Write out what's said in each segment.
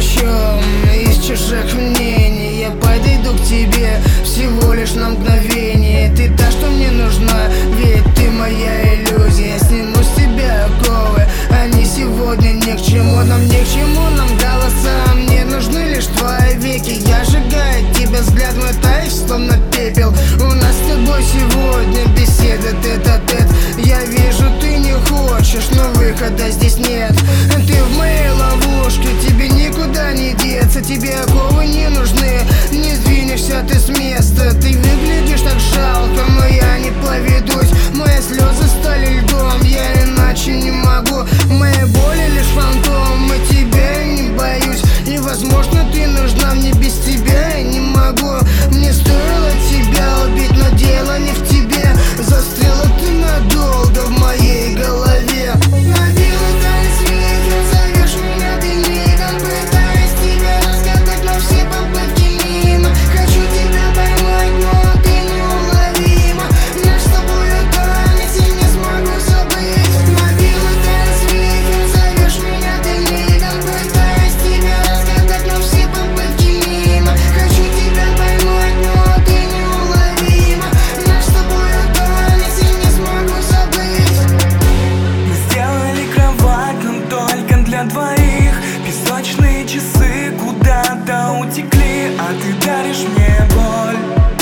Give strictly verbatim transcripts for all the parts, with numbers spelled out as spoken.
прощен из чужих мнений. Я подойду к тебе всего лишь на мгновение. Ты та, что мне нужна, ведь ты моя иллюзия. Сниму с тебя оковы, они сегодня ни к чему. Нам ни к чему, нам голоса, мне нужны лишь твои веки. Я сжигаю тебя, взгляд мой тает, словно пепел. У нас с тобой сегодня беседа тет-а-тет. Я вижу, ты не хочешь, но выхода здесь нет. Ты в моей ловушке, тебе никуда не деться. Тебе оковы не нужны, не сдвинешься ты с места. Ты выглядишь так жалко, но я не поведусь. Мои слезы стали льдом, я иначе не могу. Моя боль лишь фантом, и тебя не боюсь. И возможно ты нужна мне, без тебя я не могу. Мне стоило тебя убить, но дело не в тебе. Застряла ты надолго в моей голове. Набила танец ветер, зовешь меня ты мигом. Пытаюсь тебя разгадать, но все попытки мимо. Хочу тебя поймать, но ты неуловима. Наш с тобой танец я не смогу забыть. Набила танец ветер, зовешь меня ты мигом. Пытаюсь тебя разгадать, но все попытки мимо. Хочу тебя поймать, но ты неуловима. Наш с тобой танец я не смогу забыть. Мы сделали кровать, но только для двоих. Песочные часы куда-то утекли, а ты даришь мне боль,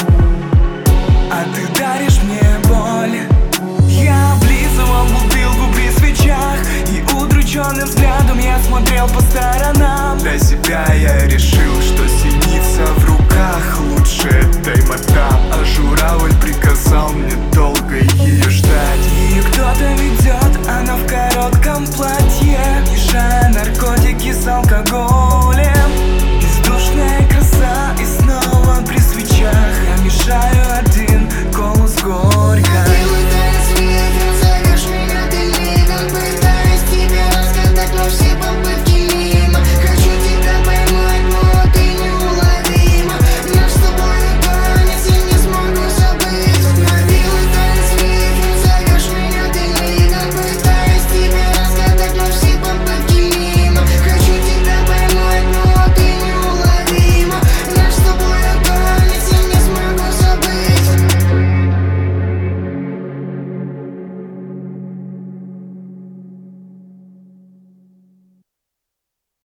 а ты даришь мне боль. Я облизывал бутылку при свечах, и удрученным взглядом я смотрел по сторонам. Для себя я решил, что синица в руках лучше тайм-атап. А журавль приказал мне долго ее ждать. Ее кто-то ведет, она в коротком платье, мешая наркотики с алкоголем.